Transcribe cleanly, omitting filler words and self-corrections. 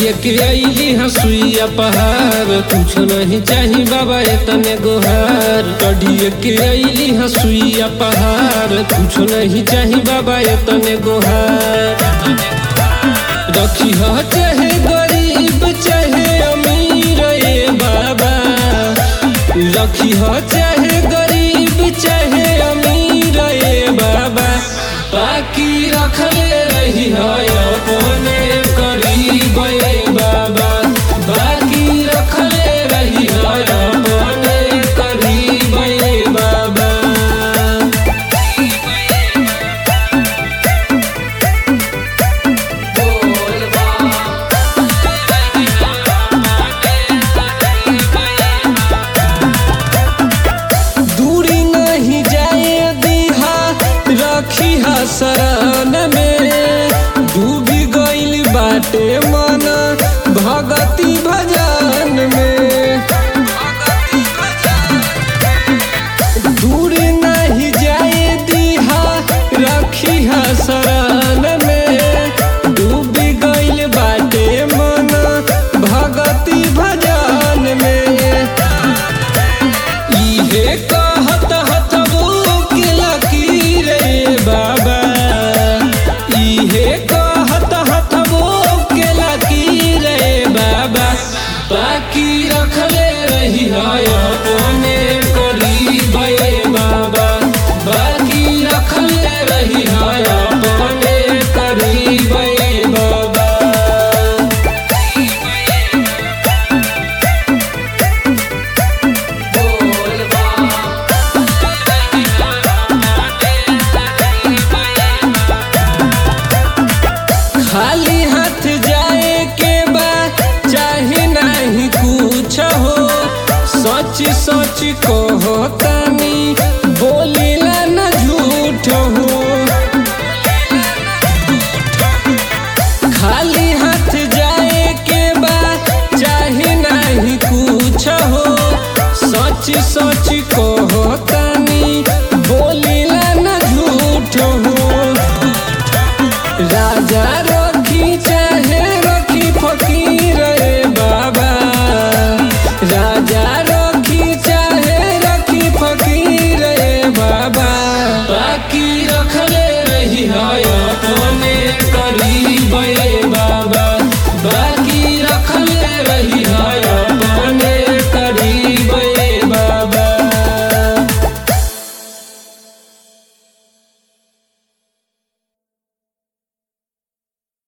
चढ़िए के अइली हसुइया पहाड़, कुछ नहीं चाही बाबा एतने गोहार। चढ़िए के अइली हसुइया पहाड़, कुछ नहीं चाही बाबा एतने गोहार। रखी ह चाहे गरीब चाहे अमीर ए बाबा, रखी ह चाहे गरीब चाहे अमीर ए बाबा, बाकी रखले रही है अपने करीब ए बाबा, बाकी रखले रही है अपने करीब ए बाबा। दूरी नहीं जाए दीहा रखी हा शरण में, डूबी गइल बाटे मन भगति भजन में। दूरी नहीं जाए दीहा रखी हा शरण में, डूबी गइल बाटे मन भगति भजन में। इहे कहत हथबो के लकीर रे बाबा, इहे कहत हथबो के लकीर रे बाबा, बाकी रखले रही है अपने करीब ए बाबा, बाकी रखले रही है अपने करीब ए बाबा। खाली हाथ जाए के बा चाहे नहीं कुछ हो, सच सच कहता